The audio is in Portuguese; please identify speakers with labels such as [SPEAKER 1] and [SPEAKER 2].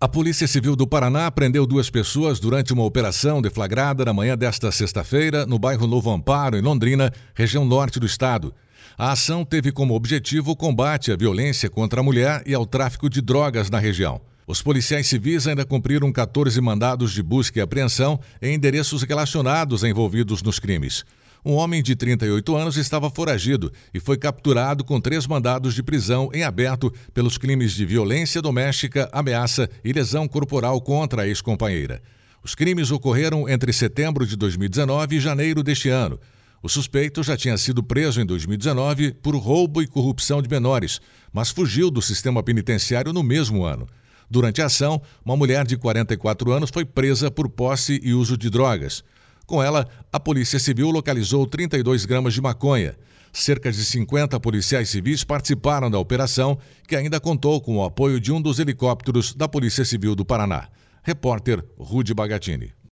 [SPEAKER 1] A Polícia Civil do Paraná prendeu 2 pessoas durante uma operação deflagrada na manhã desta sexta-feira no bairro Novo Amparo, em Londrina, região norte do estado. A ação teve como objetivo o combate à violência contra a mulher e ao tráfico de drogas na região. Os policiais civis ainda cumpriram 14 mandados de busca e apreensão em endereços relacionados a envolvidos nos crimes. Um homem de 38 anos estava foragido e foi capturado com 3 mandados de prisão em aberto pelos crimes de violência doméstica, ameaça e lesão corporal contra a ex-companheira. Os crimes ocorreram entre setembro de 2019 e janeiro deste ano. O suspeito já tinha sido preso em 2019 por roubo e corrupção de menores, mas fugiu do sistema penitenciário no mesmo ano. Durante a ação, uma mulher de 44 anos foi presa por posse e uso de drogas. Com ela, a Polícia Civil localizou 32 gramas de maconha. Cerca de 50 policiais civis participaram da operação, que ainda contou com o apoio de um dos helicópteros da Polícia Civil do Paraná. Repórter Rudy Bagatini.